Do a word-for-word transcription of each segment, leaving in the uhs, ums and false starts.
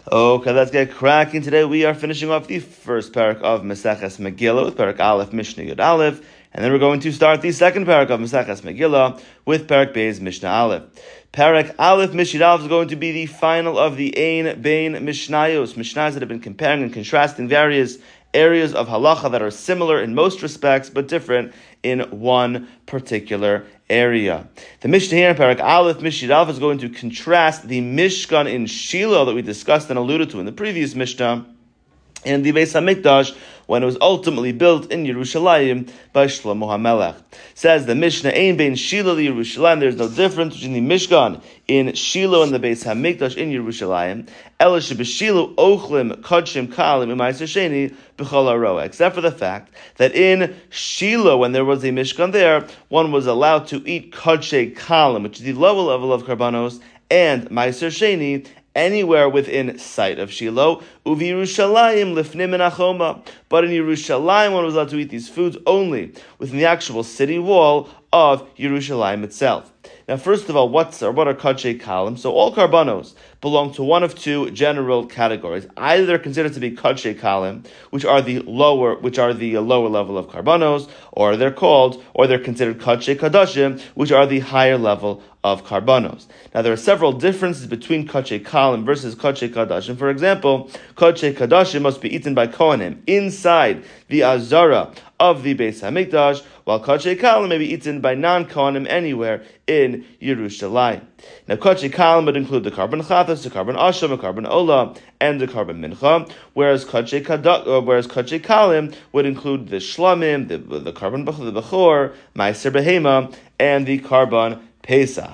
Okay, let's get cracking. Today we are finishing off the first parak of Maseches Megillah with parak Aleph Mishnah Yud Aleph, and then we're going to start the second parak of Maseches Megillah with parak Beis Mishnah Aleph. Parak Aleph Mishnah Aleph is going to be the final of the Ein Bein Mishnayos, Mishnayos that have been comparing and contrasting various areas of halacha that are similar in most respects but different in one particular area. The Mishnah here in Parak Aleph Mishnah Aleph is going to contrast the Mishkan in Shiloh that we discussed and alluded to in the previous Mishnah and the Beis HaMikdash when it was ultimately built in Yerushalayim by Shlomo HaMelech. Says the Mishnah, Ein bein Shiloh to Yerushalayim, there's no difference between the Mishkan in Shiloh and the Beis HaMikdash in Yerushalayim. Ela sheb'Shiloh ochlim kodshim kalim u'ma'aser sheni b'chol haroa. Except for the fact that in Shiloh, when there was a Mishkan there, one was allowed to eat kodshe kalim, which is the lower level of karbanos, and ma'aser sheni, anywhere within sight of Shiloh. Uvi Yerushalayim lifnim menachoma. But in Yerushalayim, one was allowed to eat these foods only within the actual city wall of Yerushalayim itself. Now, first of all, what's or what are kodshe kalim? So all karbanos belong to one of two general categories. Either they're considered to be kodshe kalim, which are the lower, which are the lower level of karbanos, or they're called, or they're considered kodshe kadashim, which are the higher level of karbanos. Now, there are several differences between kodshe kalim versus kodshe kadashim. For example, kodshe kadashim must be eaten by kohanim inside the azara of the Beis HaMikdash, while kodshe kalim may be eaten by non-kohanim anywhere in Yerushalayim. Now, kodshe kalim would include the carbon chatas, the carbon asham, the carbon ola, and the carbon mincha, whereas kodshe kadah, whereas kodshe kalim would include the shlamim, the the carbon the bechor, ma'aser behema, and the carbon pesach.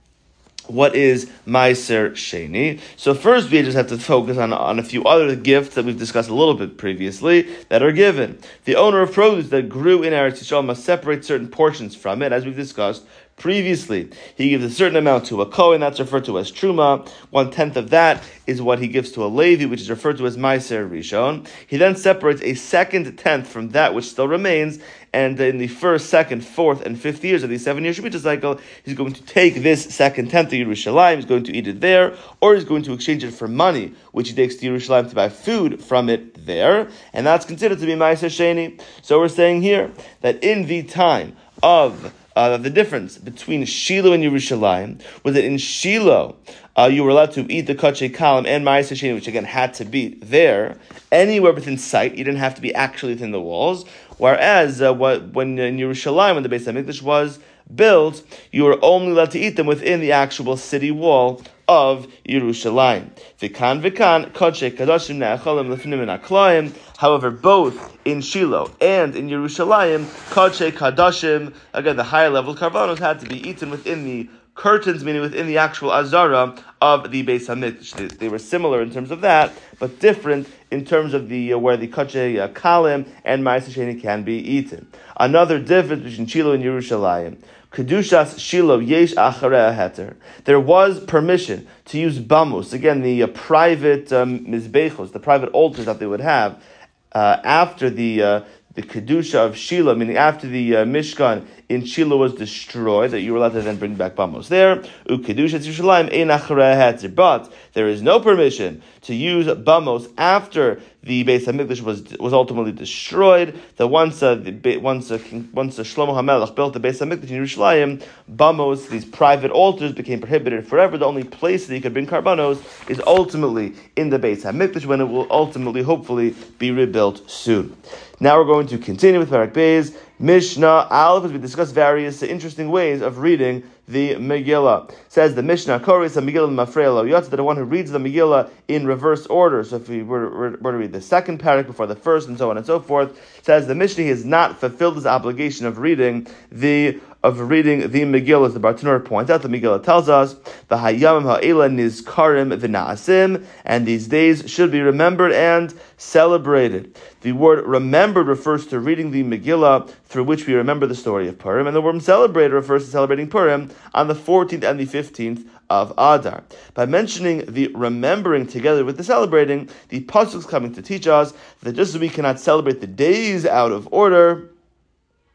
What is Ma'aser Sheni? So first we just have to focus on, on a few other gifts that we've discussed a little bit previously that are given. The owner of produce that grew in Eretz Yisrael must separate certain portions from it, as we've discussed previously. He gives a certain amount to a Kohen, that's referred to as Truma. One-tenth of that is what he gives to a Levi, which is referred to as Ma'aser Rishon. He then separates a second tenth from that which still remains, and in the first, second, fourth, and fifth years of the seven-year Shemitah cycle, he's going to take this second tenth to Yerushalayim, he's going to eat it there, or he's going to exchange it for money, which he takes to Yerushalayim to buy food from it there, and that's considered to be Ma'aser Sheni. So we're saying here that in the time of Uh, the difference between Shiloh and Yerushalayim was that in Shiloh, uh, you were allowed to eat the kodshe kalim and ma'aser sheni, which again had to be there, anywhere within sight. You didn't have to be actually within the walls. Whereas uh, what, when in Yerushalayim, when the Beis HaMikdash was built, you were only allowed to eat them within the actual city wall of Yerushalayim. V'kan v'kan kodshe kadashim ne'acholim lefnim aklayim. However, both in Shiloh and in Yerushalayim, kodshe kadashim, again the higher level karbanos, had to be eaten within the curtains, meaning within the actual azara of the Beis HaMikdash. They, they were similar in terms of that, but different in terms of the uh, where the kodshe uh, kalim and ma'aser sheni can be eaten. Another difference between Shiloh and Yerushalayim. Kedushas Shiloh yesh acharei heter. There was permission to use bamos, again the uh, private um, mizbechos, the private altars that they would have uh, after the uh, the kedusha of Shiloh, meaning after the uh, Mishkan in Shiloh was destroyed, that you were allowed to then bring back bamos there. Ukedusha Yerushalayim ein acharei heter. But there is no permission to use bamos after the Beis HaMikdash was was ultimately destroyed. That once uh, the, once uh, once uh, Shlomo HaMelech built the Beis HaMikdash in Yerushalayim, bamos, these private altars, became prohibited forever. The only place that you could bring karbanos is ultimately in the Beis HaMikdash, when it will ultimately, hopefully, be rebuilt soon. Now we're going to continue with Parak Beis Mishnah Aleph, as we discuss various interesting ways of reading the Megillah. Says the Mishnah, Koris HaMegillah Mafrei Lo Yotz, that the one who reads the Megillah in reverse order. So if we were, were, were to read the second parak before the first, and so on and so forth, says the Mishnah has not fulfilled his obligation of reading the of reading the Megillah, as the Bartanur points out. The Megillah tells us the Hayamim Ha'ela Nizkarim V'Na'asim, and these days should be remembered and celebrated. The word remembered refers to reading the Megillah, through which we remember the story of Purim, and the word celebrated refers to celebrating Purim on the fourteenth and the fifteenth of Adar. By mentioning the remembering together with the celebrating, the pasuk is coming to teach us that just as we cannot celebrate the days out of order,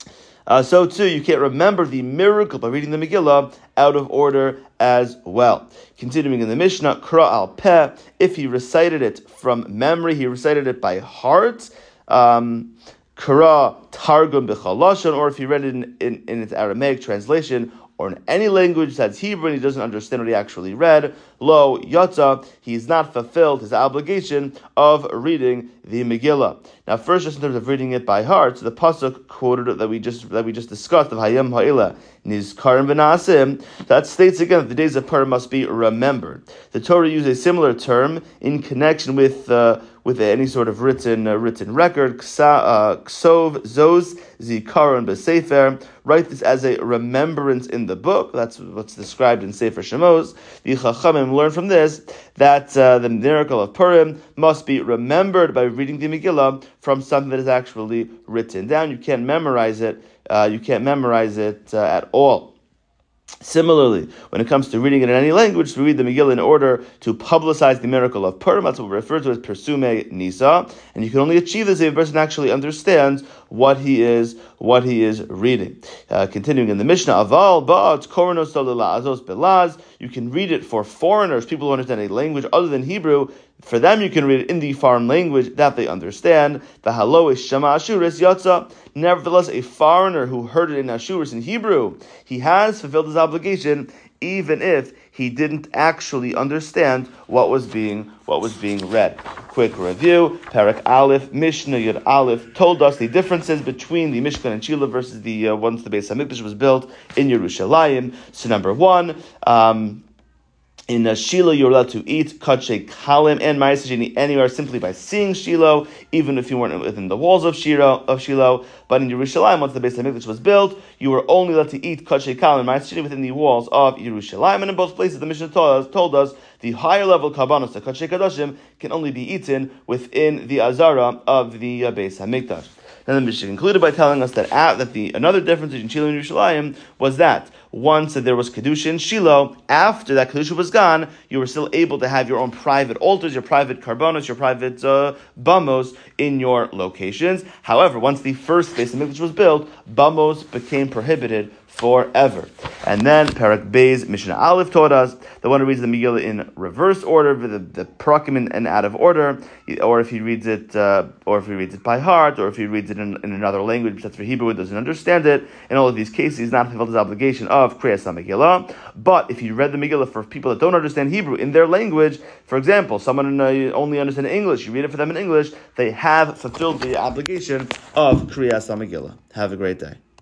Uh, so too, you can't remember the miracle by reading the Megillah out of order as well. Continuing in the Mishnah, Kra al Peh, if he recited it from memory, he recited it by heart. Um, Kra Targum B'Chalashon, or if he read it in, in, in its Aramaic translation, or in any language besides Hebrew, and he doesn't understand what he actually read, lo yatza, he's not fulfilled his obligation of reading the Megillah. Now, first, just in terms of reading it by heart, the pasuk quoted that we just that we just discussed of Hayam Ha'ila Nizkarim V'Naasim, that states again that the days of Purim must be remembered. The Torah used a similar term in connection with uh, with any sort of written uh, written record. Ksov Zos Zikaron B'Sefer. Write this as a remembrance in the book. That's what's described in Sefer Shemos. The Chachamim learn from this that uh, the miracle of Purim must be remembered by reading the Megillah from something that is actually written down. You can't memorize it. Uh, you can't memorize it uh, at all. Similarly, when it comes to reading it in any language, we read the Megillah in order to publicize the miracle of Purim. That's what we refer to as Persume Nisa. And you can only achieve this if a person actually understands what he is, what he is reading. Uh, continuing in the Mishnah, Aval Ba'at Koronos Azos Belaz. You can read it for foreigners, people who understand a language other than Hebrew. For them, you can read it in the foreign language that they understand. V'halo is Shama Ashuris Yatza. Nevertheless, a foreigner who heard it in Ashuris in Hebrew, he has fulfilled his obligation, even if he didn't actually understand what was being what was being read. Quick review: Parak Aleph, Mishnah Yud Aleph told us the differences between the Mishkan and Shiloh versus the uh, once the Beis Hamikdash was built in Yerushalayim. So number one. Um, In uh, Shiloh, you're allowed to eat kachei kalim and ma'aseh anywhere simply by seeing Shiloh, even if you weren't within the walls of Shiloh. Of Shiloh. But in Yerushalayim, once the Beis Hamikdash was built, you were only allowed to eat kachei kalim and ma'aseh within the walls of Yerushalayim. And in both places, the Mishnah told us, told us the higher level karbanos, the kachei kadashim, can only be eaten within the azara of the uh, Beis Hamikdash. Then the Mishnah concluded by telling us that at, that the another difference between Shiloh and Yerushalayim was that once that there was Kedusha in Shiloh, after that Kedusha was gone, you were still able to have your own private altars, your private karbonos, your private uh, bamos in your locations. However, once the first Beis Hamikdash was built, bamos became prohibited forever. And then Parak Beis Mishnah Aleph taught us that one who reads the Megillah in reverse order, the, the parakim in, and out of order, or if he reads it, uh, or if he reads it by heart, or if he reads it in, in another language that's for Hebrew and doesn't understand it, in all of these cases, he's not fulfilled his obligation of Kriyas HaMegillah. But if he read the Megillah for people that don't understand Hebrew in their language, for example, someone uh, only understands English, you read it for them in English, they have fulfilled the obligation of Kriyas HaMegillah. Have a great day.